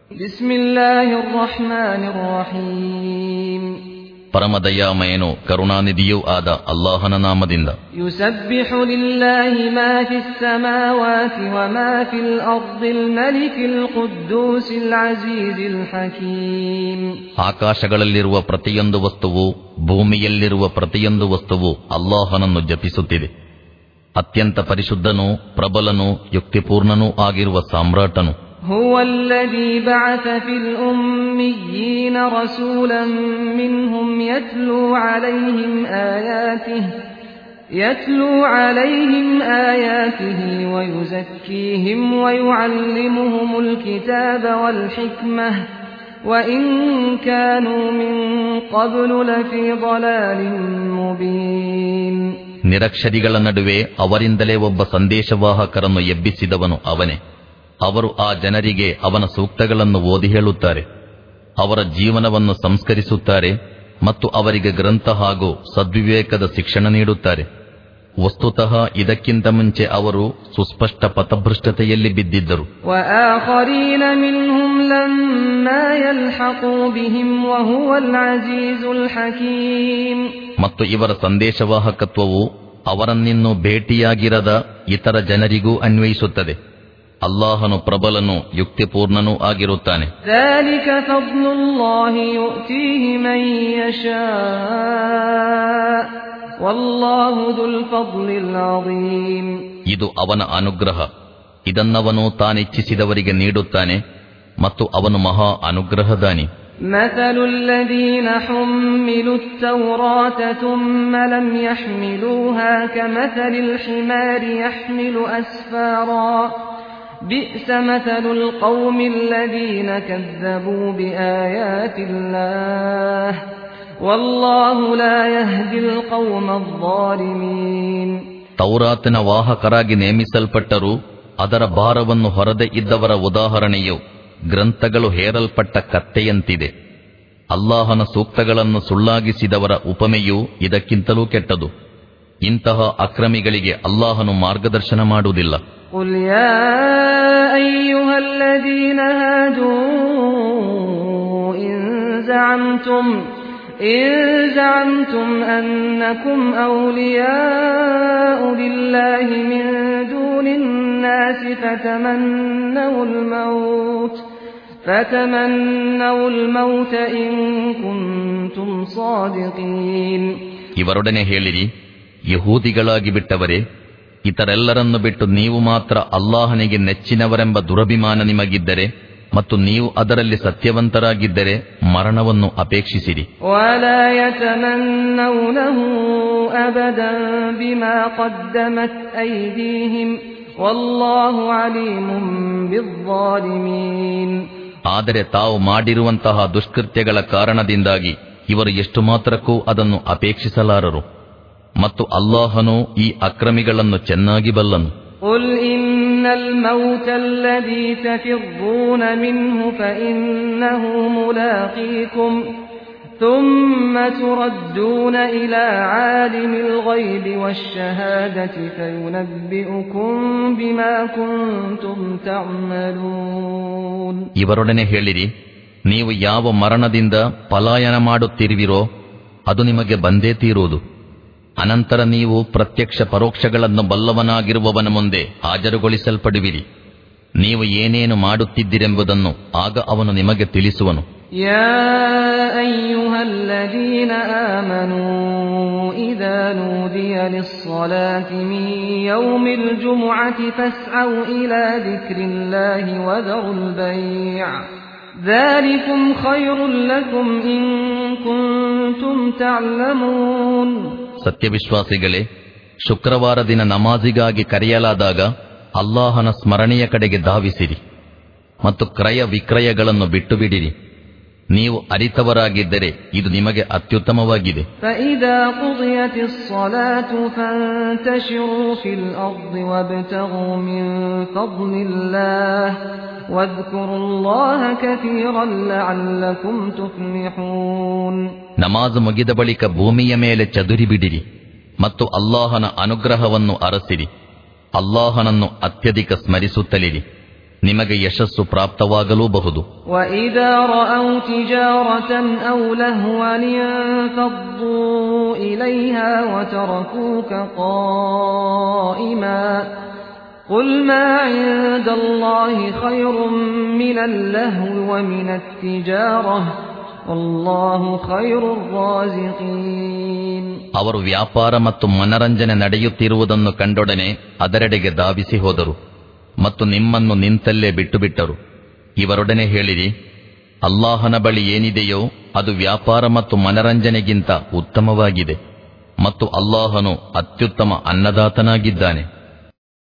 ಬಿಸ್ಮಿಲ್ಲಾಹಿರ್ ರಹ್ಮಾನಿರ್ ರಹೀಂ. ಪರಮದಯಾಮಯನು ಕರುಣಾನಿಧಿಯೂ ಆದ ಅಲ್ಲಾಹನ ನಾಮದಿಂದ. ಯುಸಬ್ಬಿಹು ಲಿಲ್ಲಾಹಿ ಮಾ ಫಿಸ್ ಸಮಾವಾತಿ ವಮಾ ಫಿಲ್ ಅರ್ದಿಲ್ ಮಲಿಕಿಲ್ ಕುದ್ದೂಸಿಲ್ ಅಜೀಜಿಲ್ ಹಕೀಂ. ಆಕಾಶಗಳಲ್ಲಿರುವ ಪ್ರತಿಯೊಂದು ವಸ್ತುವು, ಭೂಮಿಯಲ್ಲಿರುವ ಪ್ರತಿಯೊಂದು ವಸ್ತುವು ಅಲ್ಲಾಹನನ್ನು ಜಪಿಸುತ್ತಿದೆ. ಅತ್ಯಂತ ಪರಿಶುದ್ಧನೂ ಪ್ರಬಲನೂ ಯುಕ್ತಿಪೂರ್ಣನೂ ಆಗಿರುವ ಸಾಮ್ರಾಟನು. هو الذي بعث في الأميين رسولا منهم يتلو عليهم آياته ويزكيهم ويعلمهم الكتاب والحكمة وإن كانوا من قبل لفي ضلال مبين. ನಿರಕ್ಷರಿಗಳ ನಡುವೆ ಅವರಿಂದಲೇ ಒಬ್ಬ ಸಂದೇಶವಾಹಕರನ್ನು ಎಬ್ಬಿಸಿದವನು ಅವನೇ. ಅವರು ಆ ಜನರಿಗೆ ಅವನ ಸೂಕ್ತಗಳನ್ನು ಓದಿ ಹೇಳುತ್ತಾರೆ, ಅವರ ಜೀವನವನ್ನು ಸಂಸ್ಕರಿಸುತ್ತಾರೆ ಮತ್ತು ಅವರಿಗೆ ಗ್ರಂಥ ಹಾಗೂ ಸದ್ವಿವೇಕದ ಶಿಕ್ಷಣ ನೀಡುತ್ತಾರೆ. ವಸ್ತುತಃ ಇದಕ್ಕಿಂತ ಮುಂಚೆ ಅವರು ಸುಸ್ಪಷ್ಟ ಪಥಭ್ರಷ್ಟತೆಯಲ್ಲಿ ಬಿದ್ದಿದ್ದರು. ಮತ್ತು ಇವರ ಸಂದೇಶವಾಹಕತ್ವವು ಅವರನ್ನಿನ್ನೂ ಭೇಟಿಯಾಗಿರದ ಇತರ ಜನರಿಗೂ ಅನ್ವಯಿಸುತ್ತದೆ. ಅಲ್ಲಾಹನು ಪ್ರಬಲನೂ ಯುಕ್ತಿಪೂರ್ಣನೂ ಆಗಿರುತ್ತಾನೆ. ಇದು ಅವನ ಅನುಗ್ರಹ. ಇದನ್ನವನು ತಾನಿಚ್ಛಿಸಿದವರಿಗೆ ನೀಡುತ್ತಾನೆ ಮತ್ತು ಅವನು ಮಹಾ ಅನುಗ್ರಹದಾನಿ. مثل الذين حملوا التوراة ثم لم يحملوها كمثل الحمار يحمل أسفارا بئس مثل القوم الذين كذبوا بآيات الله والله لا يهدي القوم الظالمين. ತೌರಾತಿನ ವಾಹಕರಾಗಿ ನೇಮಿಸಲ್ಪಟ್ಟರೂ ಅದರ ಭಾರವನ್ನು ಹೊರದೆ ಇದ್ದವರ ಉದಾಹರಣೆಯು ಗ್ರಂಥಗಳು ಹೇರಲ್ಪಟ್ಟ ಕತ್ತೆಯಂತಿದೆ. ಅಲ್ಲಾಹನ ಸೂಕ್ತಗಳನ್ನು ಸುಳ್ಳಾಗಿಸಿದವರ ಉಪಮೆಯೂ ಇದಕ್ಕಿಂತಲೂ ಕೆಟ್ಟದು. ಇಂತಹ ಅಕ್ರಮಿಗಳಿಗೆ ಅಲ್ಲಾಹನು ಮಾರ್ಗದರ್ಶನ ಮಾಡುವುದಿಲ್ಲ. قل يا أيها الذين هادوا إن زعمتم أنكم أولياء لله من دون الناس فتمنوا الموت إن كنتم صادقين. ಇವರೊಡನೆ ಹೇಳಿರಿ, ಯಹೂದಿಗಳಾಗಿ ಬಿಟ್ಟವರೇ, ಇತರೆಲ್ಲರನ್ನು ಬಿಟ್ಟು ನೀವು ಮಾತ್ರ ಅಲ್ಲಾಹನಿಗೆ ನೆಚ್ಚಿನವರೆಂಬ ದುರಭಿಮಾನ ನಿಮಗಿದ್ದರೆ ಮತ್ತು ನೀವು ಅದರಲ್ಲಿ ಸತ್ಯವಂತರಾಗಿದ್ದರೆ ಮರಣವನ್ನು ಅಪೇಕ್ಷಿಸಿರಿ. ಆದರೆ ತಾವು ಮಾಡಿರುವಂತಹ ದುಷ್ಕೃತ್ಯಗಳ ಕಾರಣದಿಂದಾಗಿ ಇವರು ಎಷ್ಟು ಮಾತ್ರಕ್ಕೂ ಅದನ್ನು ಅಪೇಕ್ಷಿಸಲಾರರು ಮತ್ತು ಅಲ್ಲಾಹನು ಈ ಅಕ್ರಮಿಗಳನ್ನು ಚೆನ್ನಾಗಿ ಬಲ್ಲನು. قل إن الموت الذي تفرون منه فإنه ملاقيكم ثم تردون إلى عالم الغيب والشهادة فينبئكم بما كنتم تعملون. ಇವರೊಡನೆ ಹೇಳಿರಿ, ನೀವು ಯಾವ ಮರಣದಿಂದ ಪಲಾಯನ ಮಾಡುತ್ತಿರುವಿರೋ ಅದು ನಿಮಗೆ ಬಂದೇ ತೀರುವುದು. ಅನಂತರ ನೀವು ಪ್ರತ್ಯಕ್ಷ ಪರೋಕ್ಷಗಳನ್ನು ಬಲ್ಲವನಾಗಿರುವವನ ಮುಂದೆ ಹಾಜರುಗೊಳಿಸಲ್ಪಡುವಿರಿ. ನೀವು ಏನೇನು ಮಾಡುತ್ತಿದ್ದಿರೆಂಬುದನ್ನು ಆಗ ಅವನು ನಿಮಗೆ ತಿಳಿಸುವನು. ಯಾ ಅಯ್ಯುಹಲ್ಲದೀನ ಆಮನೂ ಇದಾ ನೂದಿಯ ಲಿಸ್ಸಲಾತಿ ಮಿನ್ ಯೌಮಿಲ್ ಜುಮುಅತಿ ಫಸ್ಔ ಇಲಾ ದಿಕ್ರಿಲ್ಲಾಹಿ ವದರುಲ್ ಬೈಅ ذلكم خير لكم إن كنتم تعلمون. ಸತ್ಯವಿಶ್ವಾಸಿಗಳೇ, ಶುಕ್ರವಾರ ದಿನ ನಮಾಜಿಗಾಗಿ ಕರೆಯಲಾದಾಗ ಅಲ್ಲಾಹನ ಸ್ಮರಣೆಯ ಕಡೆಗೆ ಧಾವಿಸಿರಿ ಮತ್ತು ಕ್ರಯ ವಿಕ್ರಯಗಳನ್ನು ಬಿಟ್ಟು ಬಿಡಿರಿ. ನೀವು ಅರಿತವರಾಗಿದ್ದರೆ ಇದು ನಿಮಗೆ ಅತ್ಯುತ್ತಮವಾಗಿದೆ. فإذا قضيت الصلاة فانتشروا في الأرض وابتغوا من فضل الله واذكروا الله كثيرا لعلكم تفلحون. ನಮಾಜ್ ಮುಗಿದ ಬಳಿಕ ಭೂಮಿಯ ಮೇಲೆ ಚದುರಿಬಿಡಿರಿ ಮತ್ತು ಅಲ್ಲಾಹನ ಅನುಗ್ರಹವನ್ನು ಅರಸಿರಿ. ಅಲ್ಲಾಹನನ್ನು ಅತ್ಯಧಿಕ ಸ್ಮರಿಸುತ್ತಲಿರಿ ನಿಮಗೆ ಯಶಸ್ಸು ಪ್ರಾಪ್ತವಾಗಲೂಬಹುದು. وَإِذَا رَأَوْا تِجَارَةً أَوْ لَهْوًا انفَضُّوا إِلَيْهَا وَتَرَكُوكَ قَائِمًا قُلْ مَا عِندَ اللَّهِ خَيْرٌ مِّنَ اللَّهْوِ وَمِنَ التِّجَارَةِ وَاللَّهُ خَيْرُ الرَّازِقِينَ. ಅವರು ವ್ಯಾಪಾರ ಮತ್ತು ಮನರಂಜನೆ ನಡೆಯುತ್ತಿರುವುದನ್ನು ಕಂಡೊಡನೆ ಅದರೆಡೆಗೆ ಧಾವಿಸಿ ಹೋದರು ಮತ್ತು ನಿಮ್ಮನ್ನು ನಿಂತಲ್ಲೇ ಬಿಟ್ಟುಬಿಟ್ಟರು. ಇವರೊಡನೆ ಹೇಳಿರಿ, ಅಲ್ಲಾಹನ ಬಳಿ ಏನಿದೆಯೋ ಅದು ವ್ಯಾಪಾರ ಮತ್ತು ಮನರಂಜನೆಗಿಂತ ಉತ್ತಮವಾಗಿದೆ ಮತ್ತು ಅಲ್ಲಾಹನು ಅತ್ಯುತ್ತಮ ಅನ್ನದಾತನಾಗಿದ್ದಾನೆ.